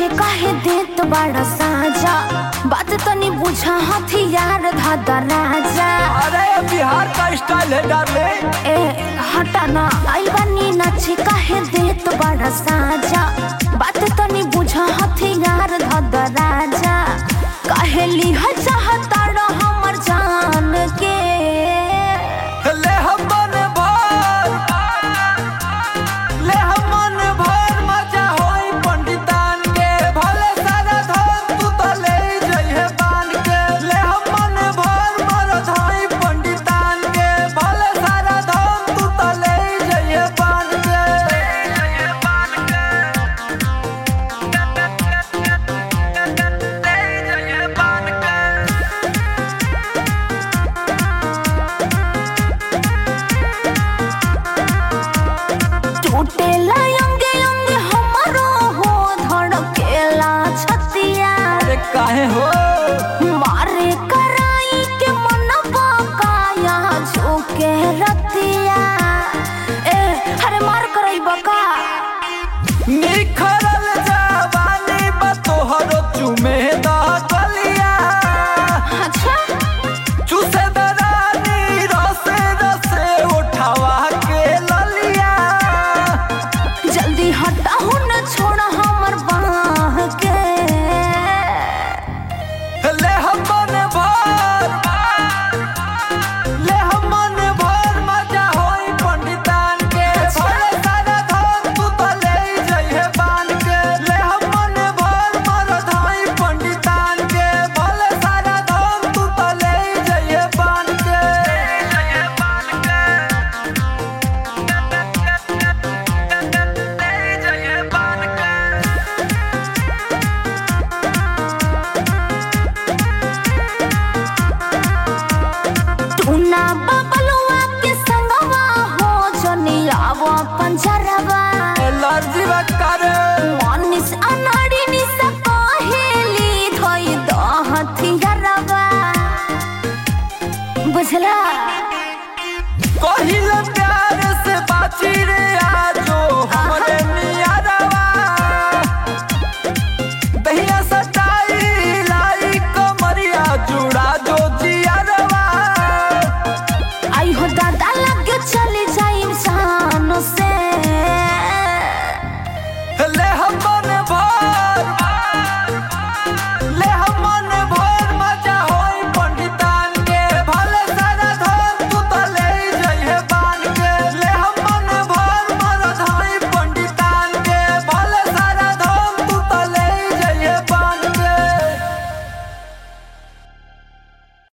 नाचे काहे देत बड़ा साजा, बात तनी बुझा हथियार धादा राजा। अरे बिहार का स्टाइल है डाले। ए हटा ना, आइल बानी नाचे काहे देत बड़ा साजा, बात तनी बुझा हथियार धादा राजा। काहे लिहा चाहता रो हमर जान के, ले हम मन भर, ले हम मन भर मजा होई पंडितान के। भले सारा धन तू तो ले जइहे बान के। ले हम मन भर मरद होई पंडितान के। भले सारा धन तू तो ले जइहे बान के। ले जइहे बान के। टूटेला अंगे अंगे हमारो हो, धड़केला छतिया। अरे काहे हो मारे कराई के मनवा काया झोंके रतिया। ए अरे मार कराई बका, निखरल जवानी बा तोहरो चुमे दा गलिया। अच्छा चूसे दरानी रसे रसे उठावा के ललिया। जल्दी हटाओ न छोड़ा हमर बाह के। ले हम मन भर, ले हम मन भर मजा होई पंडितान के। भले सारा धन तू तो ले जइहे बान के। ले हम मन भर मरद होई पंडितान के। भले सारा धन तू तो ले जइहे बान के। ले जइहे बान के। टूना बबलुआ के संगवा हो, जनियावा पंजरवा। एलर्जी करे मनीष अनाड़ी निसा कहेली धोई द हथियारवा। बुझला कहिल प्यार से बाची रे